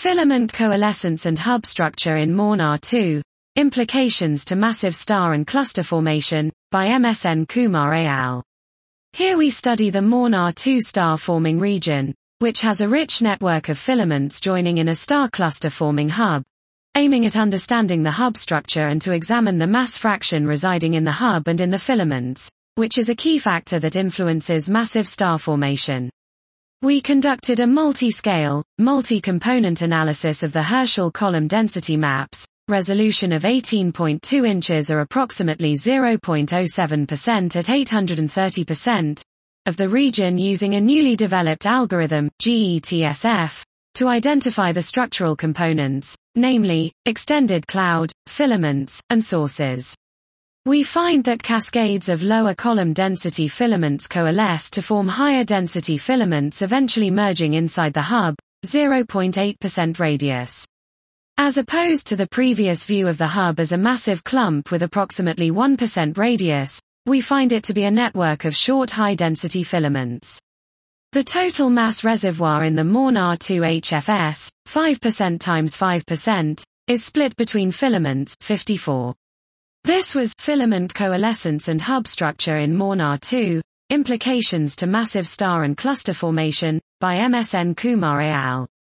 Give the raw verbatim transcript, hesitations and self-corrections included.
Filament coalescence and hub structure in MORN-R two, Implications to Massive Star and Cluster Formation, by M S N Kumar et al. Here we study the MORN-R two star-forming region, which has a rich network of filaments joining in a star cluster-forming hub, aiming at understanding the hub structure and to examine the mass fraction residing in the hub and in the filaments, which is a key factor that influences massive star formation. We conducted a multi-scale, multi-component analysis of the Herschel column density maps, resolution of eighteen point two inches or approximately zero point zero seven percent at eight hundred thirty percent, of the region using a newly developed algorithm, G E T S F, to identify the structural components, namely, extended cloud, filaments, and sources. We find that cascades of lower column density filaments coalesce to form higher density filaments eventually merging inside the hub, zero point eight percent radius. As opposed to the previous view of the hub as a massive clump with approximately one percent radius, we find it to be a network of short high-density filaments. The total mass reservoir in the MORN-R two H F S, five percent times five percent, is split between filaments, fifty-four. This was Filament Coalescence and Hub Structure in MORN-R two, Implications to Massive Star and Cluster Formation, by M S N Kumar et al.